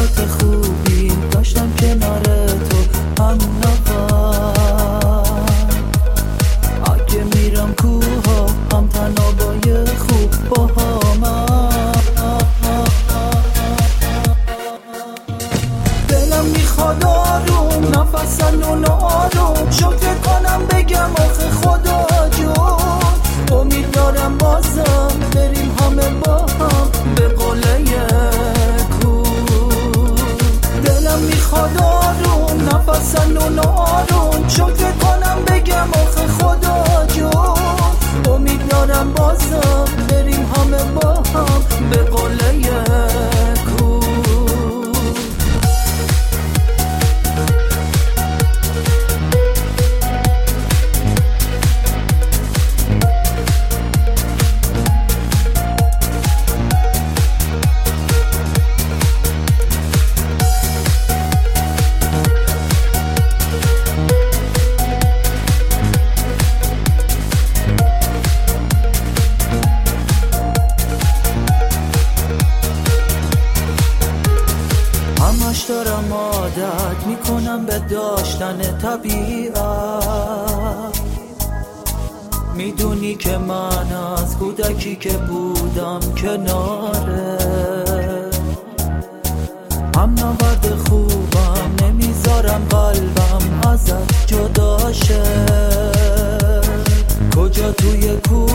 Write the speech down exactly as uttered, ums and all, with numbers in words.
لحظات خوبی داشتم کنار تو هم نفر. اگه میرم کوها هم تنابای خوب با همه. دلم میخواد آروم نفسن و آروم شکر کنم بگم آخه خدا جون. امید دارم بازم بریم همه با هم به قله کو. دلم میخواد آروم نفسن و آروم شکر کنم بگم آخه خدا جون. امید دارم بازم بریم همه با هم به قله کو. همش دارم عادت میکنم به داشتن طبیعت. میدونی که من از کودکی که بودم کناره. هم نورد خوبم نمیذارم قلبم ازت جدا شه. کجا توی کو